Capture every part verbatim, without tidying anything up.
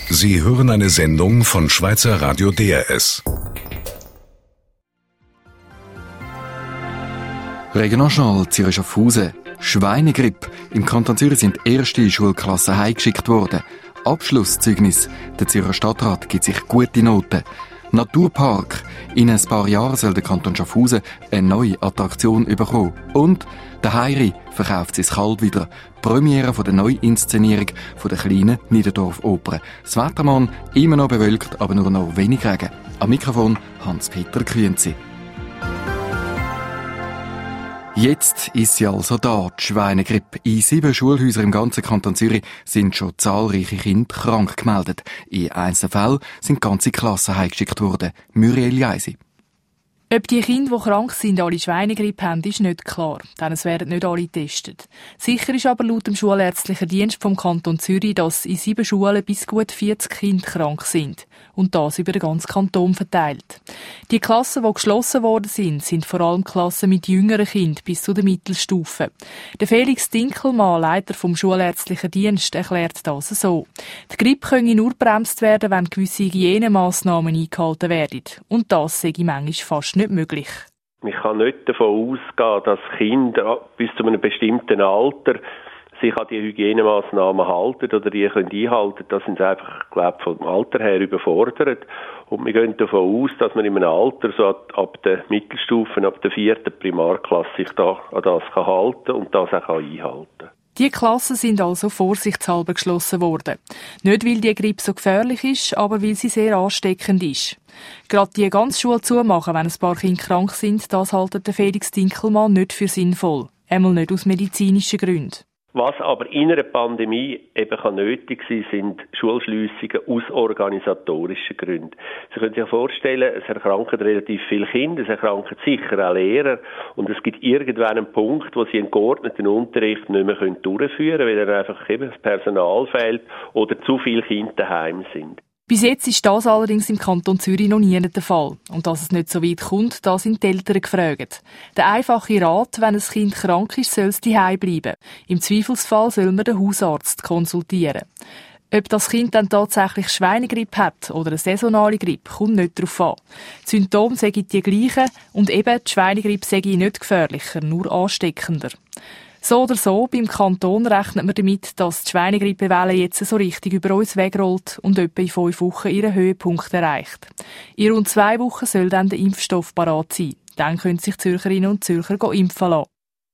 Sie hören eine Sendung von Schweizer Radio D R S. Regionaljournal Zürich Schaffhausen. Schweinegrippe. Im Kanton Zürich sind erste Schulklassen heimgeschickt worden. Abschlusszeugnis. Der Zürcher Stadtrat gibt sich gute Noten. Naturpark. In ein paar Jahren soll der Kanton Schaffhausen eine neue Attraktion bekommen. Und der Heiri verkauft sein Kalb wieder. Premiere von der Neuinszenierung von der kleinen Niederdorf-Oper. Das Wettermann immer noch bewölkt, aber nur noch wenig Regen. Am Mikrofon Hans-Peter Kühnzi. Jetzt ist sie also da, die Schweinegrippe. In sieben Schulhäusern im ganzen Kanton Zürich sind schon zahlreiche Kinder krank gemeldet. In einzelnen Fällen sind ganze Klassen heimgeschickt worden. Muriel Jaisi. Ob die Kinder, die krank sind, alle Schweinegrippe haben, ist nicht klar, denn es werden nicht alle getestet. Sicher ist aber laut dem Schulärztlichen Dienst vom Kanton Zürich, dass in sieben Schulen bis gut vierzig Kinder krank sind. Und das über den ganzen Kanton verteilt. Die Klassen, die geschlossen worden sind, sind vor allem Klassen mit jüngeren Kindern bis zu der Mittelstufe. Der Felix Dinkelmann, Leiter vom Schulärztlichen Dienst, erklärt das so. Die Grippe könne nur gebremst werden, wenn gewisse Hygienemaßnahmen eingehalten werden. Und das sei manchmal fast nicht möglich. Man kann nicht davon ausgehen, dass Kinder bis zu einem bestimmten Alter sich an die Hygienemaßnahmen halten oder die können einhalten. Das sind sie einfach, glaube ich, vom Alter her überfordert. Und wir gehen davon aus, dass man in einem Alter so ab, ab der Mittelstufe, ab der vierten Primarklasse sich da an das kann halten und das auch einhalten kann. Die Klassen sind also vorsichtshalber geschlossen worden. Nicht, weil die Grippe so gefährlich ist, aber weil sie sehr ansteckend ist. Gerade die ganze Schule zumachen, wenn ein paar Kinder krank sind, das hält der Felix Dinkelmann nicht für sinnvoll. Einmal nicht aus medizinischen Gründen. Was aber in einer Pandemie eben kann nötig sein, sind Schulschliessungen aus organisatorischen Gründen. Sie können sich vorstellen, es erkranken relativ viele Kinder, es erkranken sicher auch Lehrer und es gibt irgendwann einen Punkt, wo sie einen geordneten Unterricht nicht mehr durchführen können, weil dann einfach eben das Personal fehlt oder zu viele Kinder daheim sind. Bis jetzt ist das allerdings im Kanton Zürich noch nie der Fall. Und dass es nicht so weit kommt, da sind die Eltern gefragt. Der einfache Rat, wenn ein Kind krank ist, soll es daheim bleiben. Im Zweifelsfall soll man den Hausarzt konsultieren. Ob das Kind dann tatsächlich Schweinegrippe hat oder eine saisonale Grippe, kommt nicht darauf an. Die Symptome sind die gleichen und eben die Schweinegrippe sei nicht gefährlicher, nur ansteckender. So oder so, beim Kanton rechnet man damit, dass die Schweinegrippewelle jetzt so richtig über uns wegrollt und etwa in fünf Wochen ihren Höhepunkt erreicht. In rund zwei Wochen soll dann der Impfstoff parat sein. Dann können sich Zürcherinnen und Zürcher impfen lassen.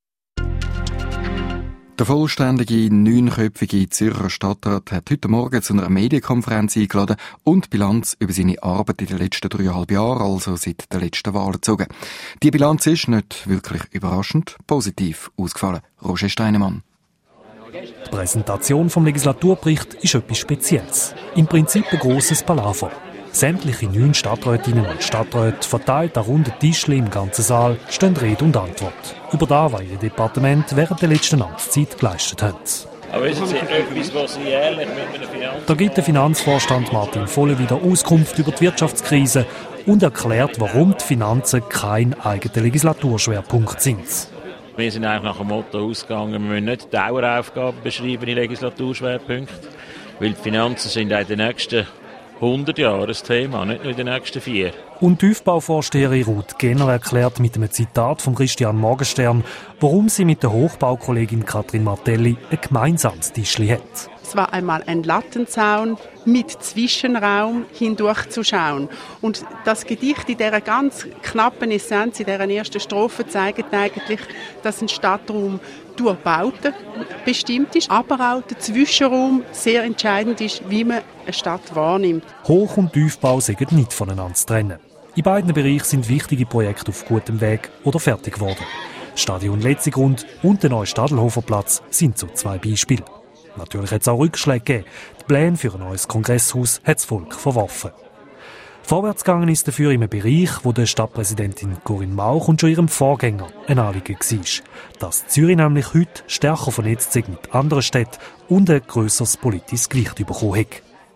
Der vollständige, neunköpfige Zürcher Stadtrat hat heute Morgen zu einer Medienkonferenz eingeladen und Bilanz über seine Arbeit in den letzten dreieinhalb Jahren, also seit der letzten Wahl, gezogen. Die Bilanz ist nicht wirklich überraschend positiv ausgefallen. Roger Steinemann. Die Präsentation vom Legislaturbericht ist etwas Spezielles. Im Prinzip ein grosses Palaver. Sämtliche neun Stadträtinnen und Stadträte, verteilt an runden Tischen im ganzen Saal, stehen Rede und Antwort über das, was ihr Departement während der letzten Amtszeit geleistet hat. Aber wissen Sie etwas, was Sie ehrlich mit einer Finanz... Da gibt der Finanzvorstand Martin Volle wieder Auskunft über die Wirtschaftskrise und erklärt, warum die Finanzen kein eigener Legislaturschwerpunkt sind. Wir sind eigentlich nach dem Motto ausgegangen, wir müssen nicht Daueraufgaben beschreiben in Legislaturschwerpunkten, weil die Finanzen sind in den nächsten hundert Jahre ein Thema, nicht nur in den nächsten vier. Und Tiefbauvorsteherin Ruth Genner erklärt mit einem Zitat von Christian Morgenstern, warum sie mit der Hochbaukollegin Katrin Martelli ein gemeinsames Tischli hat. Es war einmal ein Lattenzaun mit Zwischenraum hindurchzuschauen. Und das Gedicht in dieser ganz knappen Essenz, in dieser ersten Strophe, zeigt eigentlich, dass ein Stadtraum durch Bauten bestimmt ist, aber auch der Zwischenraum sehr entscheidend ist, wie man eine Stadt wahrnimmt. Hoch- und Tiefbau sind nicht voneinander zu trennen. In beiden Bereichen sind wichtige Projekte auf gutem Weg oder fertig geworden. Stadion Letzigrund und der neue Stadelhoferplatz sind so zwei Beispiele. Natürlich hat es auch Rückschläge gegeben. Die Pläne für ein neues Kongresshaus hat das Volk verworfen. Vorwärts gegangen ist dafür in einem Bereich, wo der Stadtpräsidentin Corinne Mauch und schon ihrem Vorgänger ein Anliegen war. Dass Zürich nämlich heute stärker vernetzt ist mit anderen Städten und ein grösseres politisches Gewicht bekommen hat.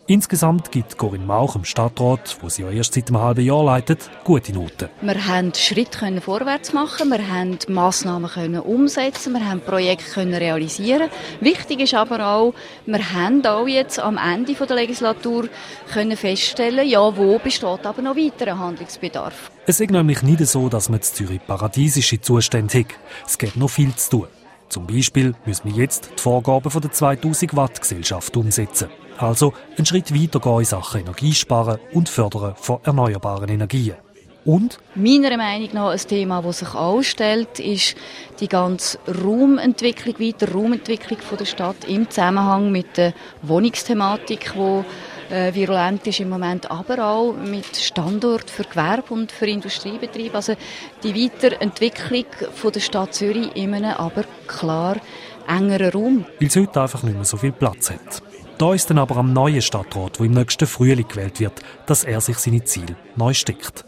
Insgesamt gibt Corinne Mauch im Stadtrat, wo sie ja erst seit einem halben Jahr leitet, gute Noten. Wir haben Schritte vorwärts machen, wir haben Massnahmen umsetzen, wir haben Projekte realisieren. Wichtig ist aber auch, wir haben auch jetzt am Ende der Legislatur können feststellen, ja, wo besteht aber noch weiterer Handlungsbedarf. Es ist nämlich nicht so, dass man in Zürich paradiesische Zustände hat. Es gibt noch viel zu tun. Zum Beispiel müssen wir jetzt die Vorgaben der zweitausend Watt Gesellschaft umsetzen. Also einen Schritt weiter gehen in Sachen Energiesparen und Fördern von erneuerbaren Energien. Und? Meiner Meinung nach ein Thema, das sich auch stellt, ist die ganze Raumentwicklung, weiter Raumentwicklung von der Stadt im Zusammenhang mit der Wohnungsthematik, die äh, virulent ist im Moment, aber auch mit Standort für Gewerbe und für Industriebetriebe. Also die Weiterentwicklung von der Stadt Zürich in einem aber klar engeren Raum. Weil es heute einfach nicht mehr so viel Platz hat. Da ist dann aber am neuen Stadtrat, der im nächsten Frühling gewählt wird, dass er sich seine Ziele neu steckt.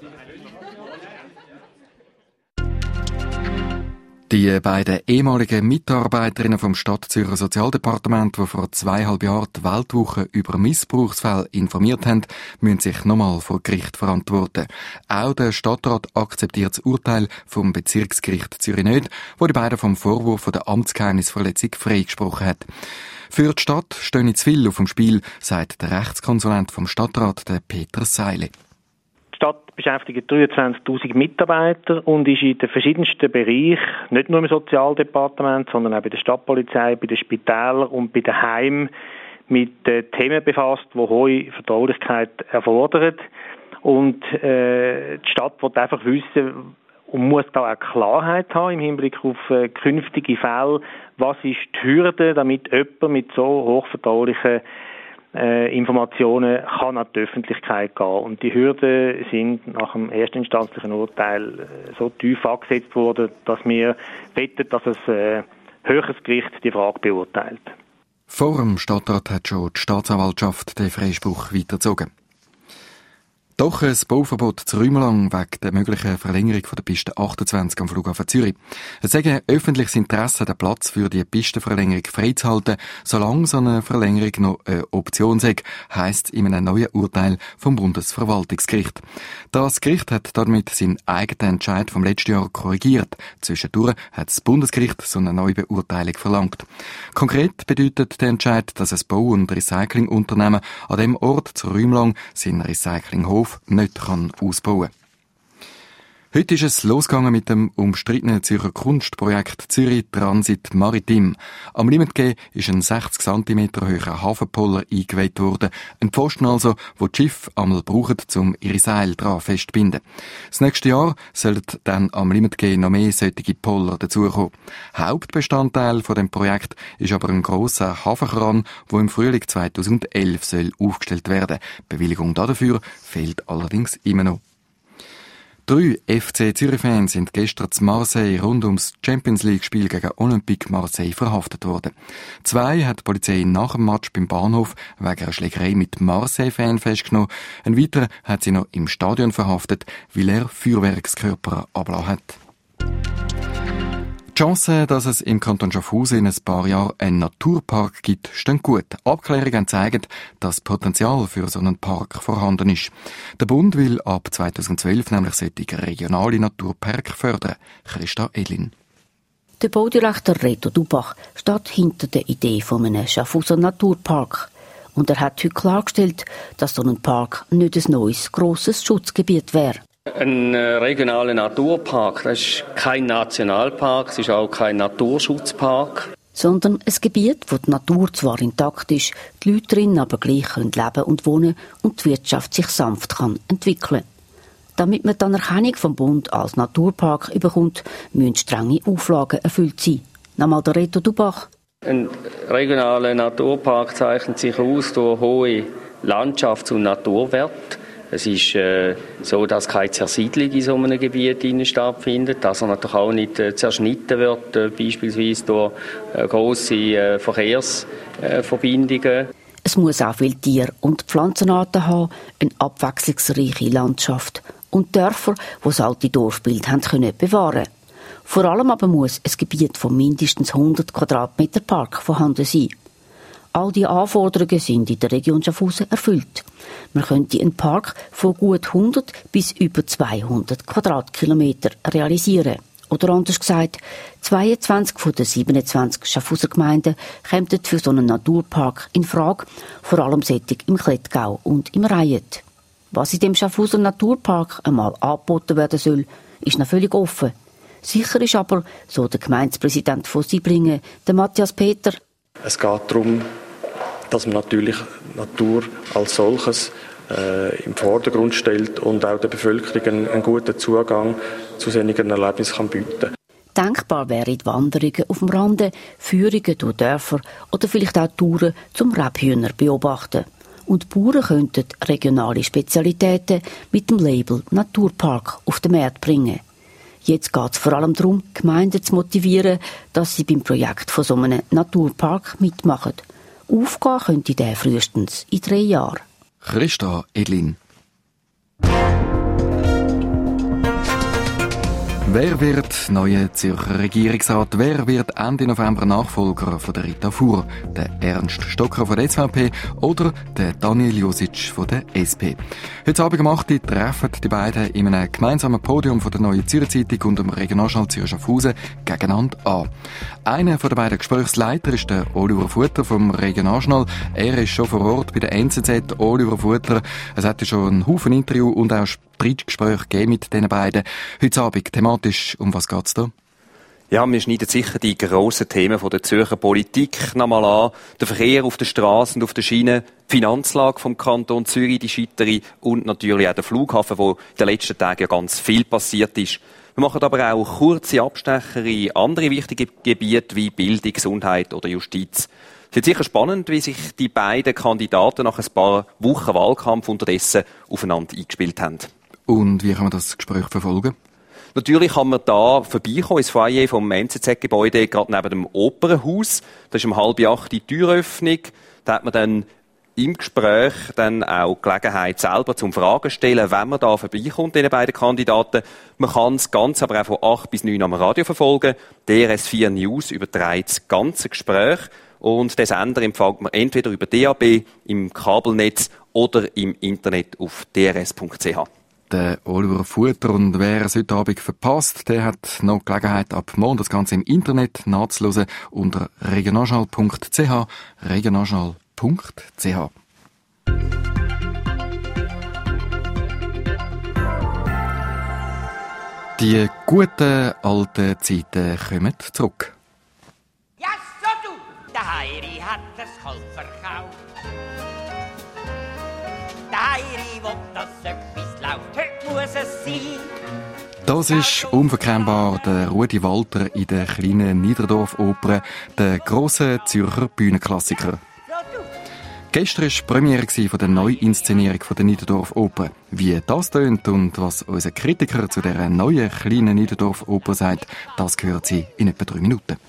Die beiden ehemaligen Mitarbeiterinnen vom Stadtzürcher Sozialdepartement, die vor zweieinhalb Jahren die Weltwoche über Missbrauchsfälle informiert haben, müssen sich nochmal vor Gericht verantworten. Auch der Stadtrat akzeptiert das Urteil vom Bezirksgericht Zürich nicht, wo die beiden vom Vorwurf der Amtsgeheimnisverletzung freigesprochen hat. Für die Stadt stehe zu viel auf dem Spiel, sagt der Rechtskonsulent vom Stadtrat, der Peter Seile. Die Stadt beschäftigt dreiundzwanzigtausend Mitarbeiter und ist in den verschiedensten Bereichen, nicht nur im Sozialdepartement, sondern auch bei der Stadtpolizei, bei den Spitälern und bei den Heimen mit äh, Themen befasst, die hohe Vertraulichkeit erfordern. Und äh, die Stadt will einfach wissen und muss da auch Klarheit haben im Hinblick auf äh, künftige Fälle. Was ist die Hürde, damit jemand mit so hochvertraulichen äh, Informationen kann an die Öffentlichkeit gehen? Und die Hürden sind nach dem erstinstanzlichen Urteil äh, so tief angesetzt worden, dass wir wetten, dass ein äh, höheres Gericht die Frage beurteilt. Vor dem Stadtrat hat schon die Staatsanwaltschaft den Freispruch weitergezogen. Doch ein Bauverbot zu Rümelang wegen der möglichen Verlängerung von der Piste achtundzwanzig am Flughafen Zürich. Es sei ein öffentliches Interesse, den Platz für die Pistenverlängerung freizuhalten, solange so eine Verlängerung noch eine Option sei, heisst in einem neuen Urteil vom Bundesverwaltungsgericht. Das Gericht hat damit seinen eigenen Entscheid vom letzten Jahr korrigiert. Zwischendurch hat das Bundesgericht so eine neue Beurteilung verlangt. Konkret bedeutet der Entscheid, dass ein Bau- und Recyclingunternehmen an dem Ort zu Rümelang seinen Recyclinghof nicht kann ausbauen. Heute ist es losgegangen mit dem umstrittenen Zürcher Kunstprojekt Zürich Transit Maritim. Am Limmatquai ist ein sechzig Zentimeter hoher Hafenpoller eingeweiht worden. Ein Pfosten also, wo die Schiffe einmal brauchen, um ihre Seile dran festzubinden. Das nächste Jahr sollen dann am Limmatquai noch mehr solche Poller dazukommen. Hauptbestandteil von dem Projekt ist aber ein grosser Hafenkran, der im Frühling zweitausendelf soll aufgestellt werden. Die Bewilligung dafür fehlt allerdings immer noch. Drei F C Zürich-Fans sind gestern zu Marseille rund ums Champions-League-Spiel gegen Olympique Marseille verhaftet worden. Zwei hat die Polizei nach dem Match beim Bahnhof wegen einer Schlägerei mit Marseille-Fan festgenommen. Ein weiterer hat sie noch im Stadion verhaftet, weil er Feuerwerkskörper abgelassen hat. Die Chancen, dass es im Kanton Schaffhausen in ein paar Jahren einen Naturpark gibt, stehen gut. Abklärungen zeigen, dass Potenzial für so einen Park vorhanden ist. Der Bund will ab zweitausendzwölf nämlich solche regionale Naturpark fördern. Christa Elin. Der Baudirektor Reto Dubach steht hinter der Idee von einem Schaffhauser Naturpark. Und er hat heute klargestellt, dass so ein Park nicht ein neues, grosses Schutzgebiet wäre. Ein regionaler Naturpark, das ist kein Nationalpark, es ist auch kein Naturschutzpark. Sondern ein Gebiet, wo die Natur zwar intakt ist, die Leute drin aber gleich leben und wohnen und die Wirtschaft sich sanft kann entwickeln. Damit man die Anerkennung vom Bund als Naturpark bekommt, müssen strenge Auflagen erfüllt sein. Nochmal der Reto Dubach. Ein regionaler Naturpark zeichnet sich aus durch hohe Landschafts- und Naturwerte. Es ist äh, so, dass keine Zersiedlung in so einem Gebiet stattfindet, dass er natürlich auch nicht äh, zerschnitten wird, äh, beispielsweise durch äh, grosse äh, Verkehrsverbindungen. Äh, es muss auch viele Tier- und Pflanzenarten haben, eine abwechslungsreiche Landschaft und Dörfer, die das alte Dorfbild haben können bewahren. Vor allem aber muss ein Gebiet von mindestens hundert Quadratmeter Park vorhanden sein. All diese Anforderungen sind in der Region Schaffhausen erfüllt. Man könnte einen Park von gut hundert bis über zweihundert Quadratkilometer realisieren. Oder anders gesagt, zweiundzwanzig von den siebenundzwanzig Schaffhauser Gemeinden kämen für so einen Naturpark in Frage, vor allem sättig im Klettgau und im Reihet. Was in dem Schaffhauser Naturpark einmal angeboten werden soll, ist noch völlig offen. Sicher ist aber, so der Gemeindepräsident von Sieblingen, der Matthias Peter. Es geht darum, dass man natürlich Natur als solches äh, im Vordergrund stellt und auch der Bevölkerung einen, einen guten Zugang zu solchen Erlebnissen kann bieten. Denkbar wären Wanderungen auf dem Rande, Führungen durch Dörfer oder vielleicht auch Touren zum Rebhühner beobachten. Und die Bauern könnten regionale Spezialitäten mit dem Label Naturpark auf den Markt bringen. Jetzt geht es vor allem darum, Gemeinden zu motivieren, dass sie beim Projekt von so einem Naturpark mitmachen. Aufgehen könnte der frühestens in drei Jahren. Christa Edlin. Wer wird neuer Zürcher Regierungsrat? Wer wird Ende November Nachfolger von der Rita Fuhr? Der Ernst Stocker von der S V P oder der Daniel Josic von der S P? Heute Abend um acht Uhr treffen die beiden in einem gemeinsamen Podium von der Neuen Zürcher Zeitung und dem Regionaljournal Zürich Schaffhausen gegeneinander an. Einer der beiden Gesprächsleiter ist der Oliver Futter vom Regionaljournal. Er ist schon vor Ort bei der N Z Z. Oliver Futter, es hat ja schon einen Haufen Interview und auch Streitgespräche gegeben mit diesen beiden. Heute Abend thematisch, um was geht's da? Ja, wir schneiden sicher die grossen Themen von der Zürcher Politik nochmal an. Der Verkehr auf der Straße und auf der Schiene, die Finanzlage vom Kanton Zürich, die Scheiterung und natürlich auch der Flughafen, wo in den letzten Tagen ja ganz viel passiert ist. Wir machen aber auch kurze Abstecher in andere wichtige Gebiete wie Bildung, Gesundheit oder Justiz. Es ist sicher spannend, wie sich die beiden Kandidaten nach ein paar Wochen Wahlkampf unterdessen aufeinander eingespielt haben. Und wie kann man das Gespräch verfolgen? Natürlich kann man da vorbeikommen ins Foyer vom N Z Z-Gebäude, gerade neben dem Opernhaus. Da ist um halb acht die Türöffnung. Da hat man dann im Gespräch dann auch die Gelegenheit selber zum Fragen stellen, wenn man da vorbeikommt, den beiden Kandidaten. Man kann das Ganze aber auch von acht bis neun am Radio verfolgen. D R S vier News überträgt das ganze Gespräch. Und den Sender empfängt man entweder über D A B, im Kabelnetz oder im Internet auf d r s punkt c h. Der Oliver Futter, und wer es heute Abend verpasst, der hat noch Gelegenheit, ab morgen das Ganze im Internet nachzuhören unter regionaljournal punkt c h, regionaljournal punkt c h. Die guten alten Zeiten kommen zurück. Ja, so du! Der Heiri hat das Holz verkauft. Der Heiri will, dass etwas läuft. Heute muss es sein. Das ist unverkennbar der Rudi Walter in der kleinen Niederdorf-Oper, der grosse Zürcher Bühnenklassiker. Gestern war die Premiere von der Neuinszenierung der Niederdorf-Oper. Wie das tönt und was unser Kritiker zu dieser neuen kleinen Niederdorf-Oper sagt, das gehört sie in etwa drei Minuten.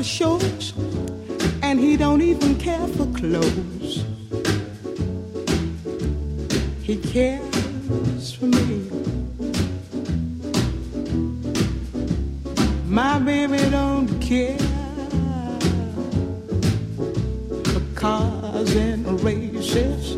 for shows, and he don't even care for clothes. He cares for me. My baby don't care for cars and races.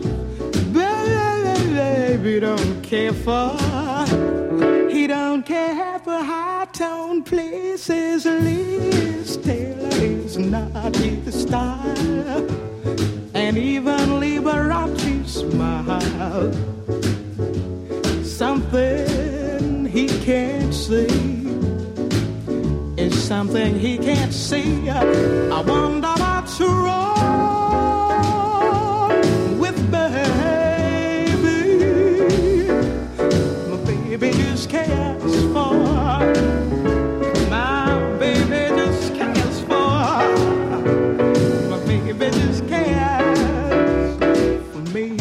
Baby don't care for. He don't care for high-tone places. Liz Taylor is not his style, and even Liberace smile. Something he can't see is something he can't see. I wonder what's wrong with baby. My baby just cares for. My baby just cares for. My baby just cares for me.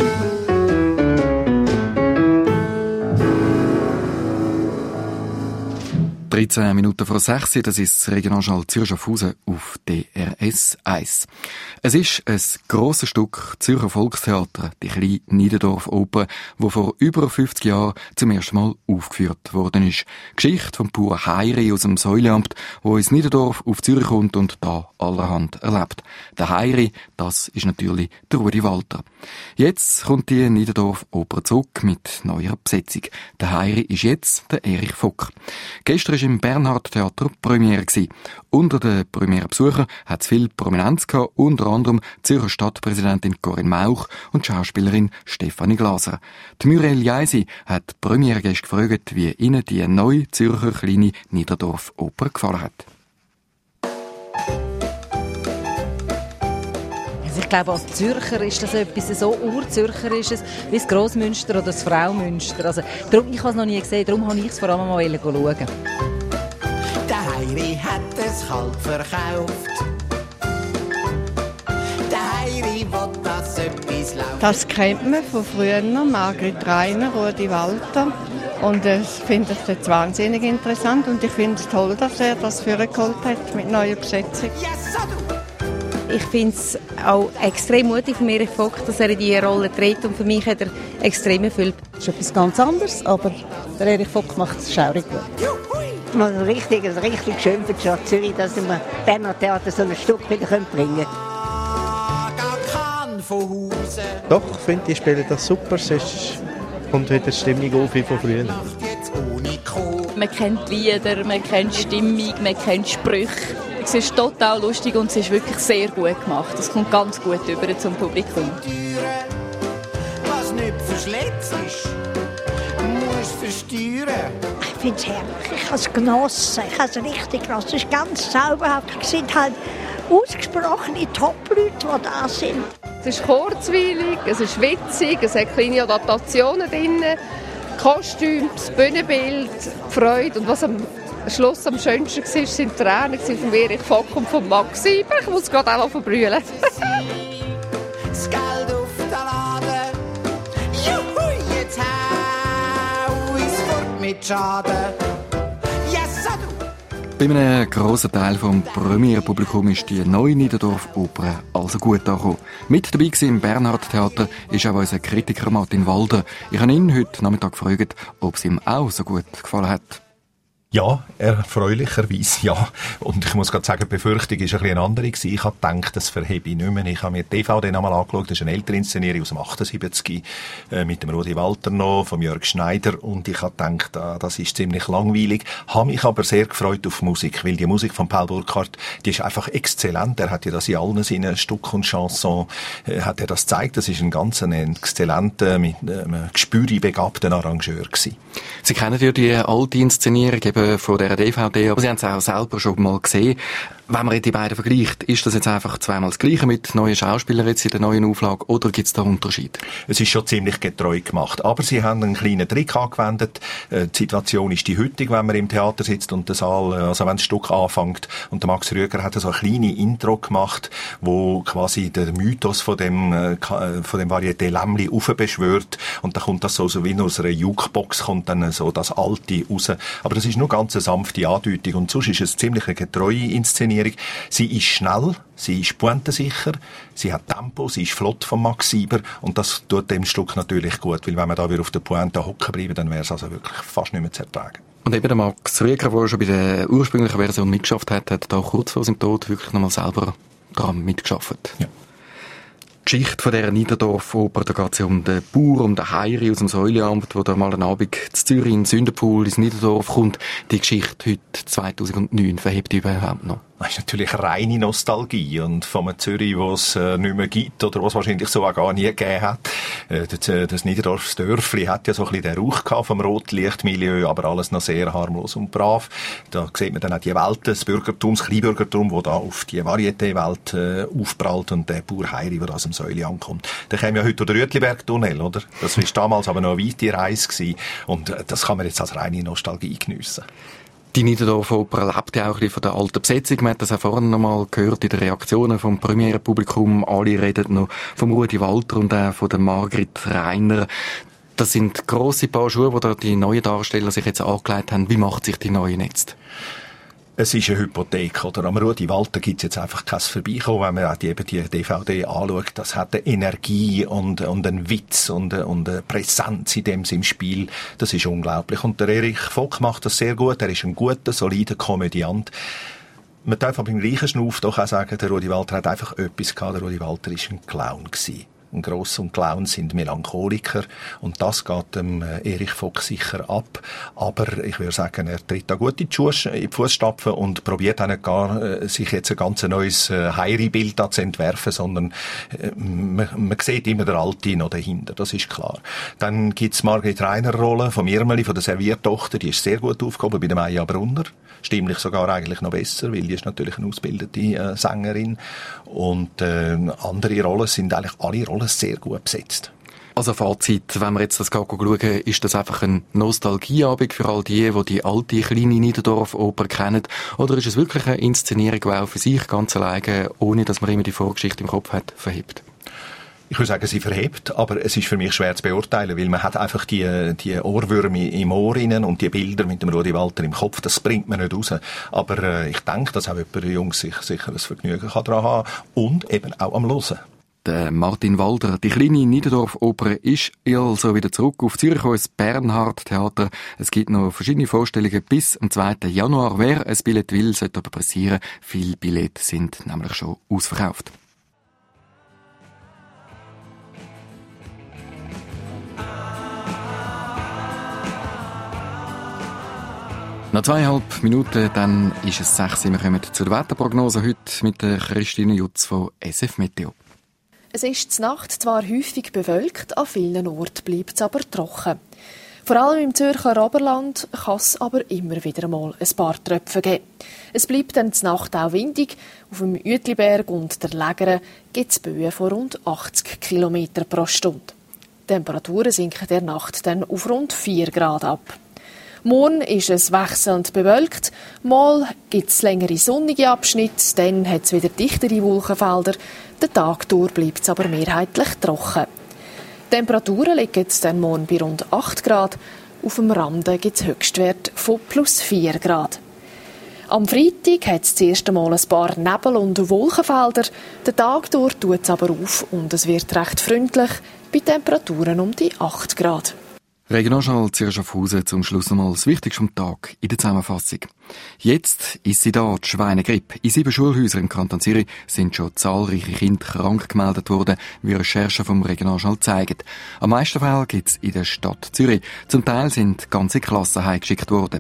dreizehn Minuten vor sechs, das ist das Regionaljournal Zürich Schaffhausen auf D R S eins. Es ist ein grosses Stück Zürcher Volkstheater, die kleine Niederdorf-Oper, die vor über fünfzig Jahren zum ersten Mal aufgeführt worden ist. Geschichte vom Bauer Heiri aus dem Säuleamt, wo ins Niederdorf auf Zürich kommt und da allerhand erlebt. Der Heiri, das ist natürlich der Rudi Walter. Jetzt kommt die Niederdorf-Oper zurück mit neuer Besetzung. Der Heiri ist jetzt der Erich Vock. Gestern war im Bernhard Theater Premiere gewesen. Unter den Premierenbesuchern hat es viel Prominenz gehabt, unter anderem die Zürcher Stadtpräsidentin Corinne Mauch und die Schauspielerin Stefanie Glaser. Die Muriel Jeisi hat die Premierengäste gefragt, wie ihnen die neue Zürcher kleine Niederdorf-Oper gefallen hat. Ich glaube, als Zürcher ist das etwas so urzürcherisches wie das Grossmünster oder das Fraumünster. Also, darum, ich habe es noch nie gesehen, darum wollte ich es vor allem mal schauen. Der Heiri hat das Kalb verkauft. Der Heiri will, dass etwas läuft. Das kennt man von früher, Margrit Reiner, Rudi Walter. Und ich finde das jetzt wahnsinnig interessant und ich finde es toll, dass er das vorgeholt hat mit neuer Besetzung. Yes, Ich finde es auch extrem mutig von Erich Vock, dass er in diese Rolle tritt und für mich hat er extrem erfüllt. Das ist etwas ganz anderes, aber der Erich Vock macht es schaurig gut. Also richtig, also richtig schön für die Stadt Zürich, dass wir Bernhard Theater so ein Stück wieder bringen können. Doch, ich finde, die spielen das super. Es ist, kommt wieder die Stimmung auf wie von früher. Man kennt Lieder, man kennt Stimmung, man kennt Sprüche. Es ist total lustig und es ist wirklich sehr gut gemacht. Es kommt ganz gut über zum Publikum. Was nicht verschletzt ist, muss versteuern. Ich finde es herrlich. Ich habe es genossen. Ich habe es richtig genossen. Es ist ganz zauberhaft. Es sind halt ausgesprochene Top-Leute, die da sind. Es ist kurzweilig, es ist witzig, es hat kleine Adaptationen drin, Kostüme, das Bühnenbild, die Freude. Und was am Schluss am schönsten war, sind die Tränen von Erich Vock und von Max Sieber. Ich muss gerade auch verbrüllen. Das Geld auf den Laden. Juhu, jetzt hau ich's fort mit Schaden. Yes, I do. Bei einem grossen Teil vom Premierenpublikum ist die neue Niederdorf-Oper also gut angekommen. Mit dabei war im Bernhard Theater ist auch unser Kritiker Martin Walder. Ich habe ihn heute Nachmittag gefragt, ob es ihm auch so gut gefallen hat. Ja, erfreulicherweise, ja. Und ich muss gerade sagen, die Befürchtung war ein bisschen eine andere gewesen. Ich habe gedacht, das verhebe ich nicht mehr. Ich habe mir die D V D nochmal angeschaut. Das ist eine ältere Inszenierung aus dem achtundsiebzig, äh, mit dem Rudi Walter noch, vom Jörg Schneider. Und ich habe gedacht, äh, das ist ziemlich langweilig. Habe mich aber sehr gefreut auf Musik, weil die Musik von Paul Burkhardt, die ist einfach exzellent. Er hat ja das in allen seinen Stück und Chansons, äh, hat er das gezeigt. Das ist ein ganz ein exzellenter, mit einem äh, gespürig begabten Arrangeur gewesen. Sie kennen ja die alte Inszenierung eben von dieser D V D, aber Sie haben es auch selber schon mal gesehen. Wenn man die beiden vergleicht, ist das jetzt einfach zweimal das Gleiche mit neuen Schauspielern jetzt in der neuen Auflage oder gibt es da Unterschiede? Es ist schon ziemlich getreu gemacht, aber sie haben einen kleinen Trick angewendet. Die Situation ist die heutige, wenn man im Theater sitzt und der Saal, also wenn das Stück anfängt, und der Max Rüger hat so eine kleine Intro gemacht, wo quasi der Mythos von dem, von dem Varieté Lämmli aufbeschwört und da kommt das so, so wie aus einer Jukebox kommt dann so das Alte raus. Aber das ist nur ganz eine sanfte Andeutung und sonst ist es ziemlich eine getreue Inszenierung. Inszenierung. Sie ist schnell, sie ist pointensicher, sie hat Tempo, sie ist flott von Max Sieber und das tut dem Stück natürlich gut, weil wenn wir da wieder auf der Pointe hocken bleiben, dann wäre es also wirklich fast nicht mehr zu ertragen. Und eben der Max Rieger, der schon bei der ursprünglichen Version mitgeschafft hat, hat da kurz vor seinem Tod wirklich nochmal selber daran mitgeschafft. Ja. Die Geschichte von dieser Niederdorf-Oper, da geht es ja um den Bauer, um den Heiri aus dem Säuleamt, der da mal einen Abend zu Zürich in Sündenpool ins Niederdorf kommt. Die Geschichte heute, zweitausendneun, verhebt die überhaupt noch? Das ist natürlich reine Nostalgie und von einem Zürich, wo es äh, nicht mehr gibt oder was wahrscheinlich so auch gar nie gegeben hat. Äh, das, äh, das Niederdorf, das Dörfli hat ja so ein bisschen den Rauch gehabt vom Rotlichtmilieu, aber alles noch sehr harmlos und brav. Da sieht man dann auch die Welt, das Bürgertum, das Kleinbürgertum, das da auf die Varieté-Welt äh, aufprallt und der Bauer Heiri, der aus dem Säule ankommt. Der käme ja heute durch den Rütliberg-Tunnel, oder? Das war damals aber noch eine weite Reise gewesen und äh, das kann man jetzt als reine Nostalgie geniessen. Die Niederdorf-Oper lebt ja auch ein bisschen von der alten Besetzung. Man hat das auch vorhin noch mal gehört in den Reaktionen vom Premierenpublikum. Alle reden noch vom Rudi Walter und auch von der Margrit Rainer. Das sind grosse Paar Schuhe, die da die neuen Darsteller sich jetzt angelegt haben. Wie macht sich die neuen jetzt? Es ist eine Hypothek, oder? Am Rudi Walter gibt es jetzt einfach kein Vorbeikommen, wenn man auch die, eben die D V D anschaut. Das hat eine Energie und, und einen Witz und, und eine Präsenz in dem im Spiel. Das ist unglaublich. Und der Erich Vogt macht das sehr gut. Er ist ein guter, solider Komödiant. Man darf aber im gleichen Schnuff doch auch sagen, der Rudi Walter hat einfach etwas gehabt. Der Rudi Walter war ein Clown gewesen. Ein Gross und Clown sind Melancholiker und das geht dem Erich Vogt sicher ab. Aber ich würde sagen, er tritt da gut in die, Schuhe, in die Fußstapfen und probiert auch nicht gar, äh, sich jetzt ein ganz neues äh, Heiri-Bild zu entwerfen, sondern äh, man, man sieht immer der Alte noch dahinter, das ist klar. Dann gibt's Margrit Rainer Rolle vom Irmeli, von der Serviertochter, die ist sehr gut aufgehoben bei der Maja Brunner. Stimmlich sogar eigentlich noch besser, weil die ist natürlich eine ausgebildete äh, Sängerin. Und äh, andere Rollen sind eigentlich alle Rollen sehr gut besetzt. Also Fazit, wenn wir jetzt das schauen, ist das einfach ein Nostalgieabend für all die, die die alte, kleine Niederdorf-Oper kennen? Oder ist es wirklich eine Inszenierung, die auch für sich ganz alleine, ohne dass man immer die Vorgeschichte im Kopf hat, verhebt? Ich würde sagen, sie verhebt, aber es ist für mich schwer zu beurteilen, weil man hat einfach die, die Ohrwürmer im Ohr innen und die Bilder mit dem Rudi Walter im Kopf, das bringt man nicht raus. Aber äh, ich denke, dass auch jemand Jungs sich sicher ein Vergnügen kann daran haben und eben auch am Hören. Der Martin Walder, die kleine Niederdorf-Oper ist also wieder zurück auf Zürich ins Bernhard-Theater. Es gibt noch verschiedene Vorstellungen bis am zweiten Januar. Wer ein Billett will, sollte aber pressieren. Viele Billette sind nämlich schon ausverkauft. Nach zweieinhalb Minuten, dann ist es sechs. Wir kommen zur Wetterprognose heute mit der Christine Jutz von S F Meteo. Es ist zur Nacht zwar häufig bewölkt, an vielen Orten bleibt es aber trocken. Vor allem im Zürcher Oberland kann es aber immer wieder mal ein paar Tröpfe geben. Es bleibt dann zur Nacht auch windig. Auf dem Uetliberg und der Lägere gibt es Böen von rund achtzig Kilometer pro Stunde. Die Temperaturen sinken der Nacht dann auf rund vier Grad ab. Morgen ist es wechselnd bewölkt, mal gibt es längere sonnige Abschnitte, dann hat es wieder dichtere Wolkenfelder. Den Tag durch bleibt es aber mehrheitlich trocken. Die Temperaturen liegen jetzt dann morgen bei rund acht Grad, auf dem Rande gibt es Höchstwerte von plus vier Grad. Am Freitag hat es das erste Mal ein paar Nebel- und Wolkenfelder, den Tag durch tut es aber auf und es wird recht freundlich, bei Temperaturen um die acht Grad. Regionaljournal Zürich Schaffhausen zum Schluss nochmal das Wichtigste vom Tag in der Zusammenfassung. Jetzt ist sie da, die Schweinegrippe. In sieben Schulhäusern im Kanton Zürich sind schon zahlreiche Kinder krank gemeldet worden, wie Recherchen vom Regionaljournal zeigen. Am meisten Fälle gibt es in der Stadt Zürich. Zum Teil sind ganze Klassen heimgeschickt worden.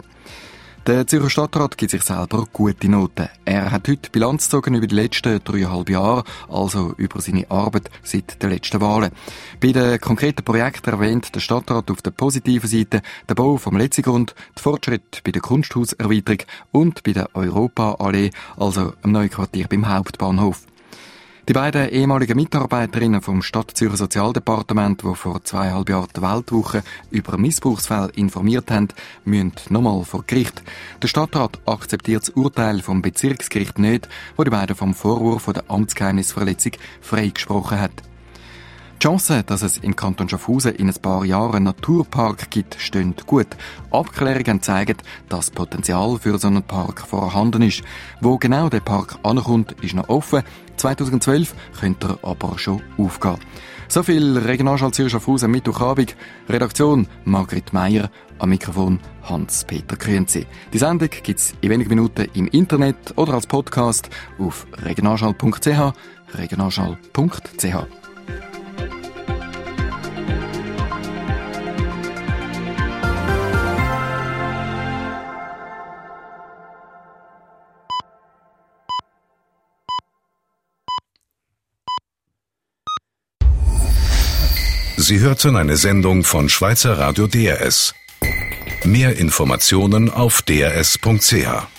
Der Zürcher Stadtrat gibt sich selber gute Noten. Er hat heute Bilanz gezogen über die letzten dreieinhalb Jahre, also über seine Arbeit seit den letzten Wahlen. Bei den konkreten Projekten erwähnt der Stadtrat auf der positiven Seite den Bau vom Letzigrund, den Fortschritt bei der Kunsthauserweiterung und bei der Europa-Allee, also am neuen Quartier beim Hauptbahnhof. Die beiden ehemaligen Mitarbeiterinnen vom Stadtzürcher Sozialdepartement, die vor zweieinhalb Jahren die Weltwoche über Missbrauchsfälle informiert haben, müssen nochmal vor Gericht. Der Stadtrat akzeptiert das Urteil vom Bezirksgericht nicht, wo die beiden vom Vorwurf der Amtsgeheimnisverletzung freigesprochen hat. Die Die Chancen, dass es im Kanton Schaffhausen in ein paar Jahren einen Naturpark gibt, stehen gut. Abklärungen zeigen, dass Potenzial für so einen Park vorhanden ist. Wo genau der Park ankommt, ist noch offen. zweitausendzwölf könnte er aber schon aufgehen. So viel Regionalschall Zürich Schaffhausen Mittwochabend. Redaktion Margrit Meier, am Mikrofon Hans-Peter Grünzi. Die Sendung gibt's in wenigen Minuten im Internet oder als Podcast auf regionalschall punkt c h, regionalschall punkt c h. Sie hörten eine Sendung von Schweizer Radio D R S. Mehr Informationen auf d r s punkt c h.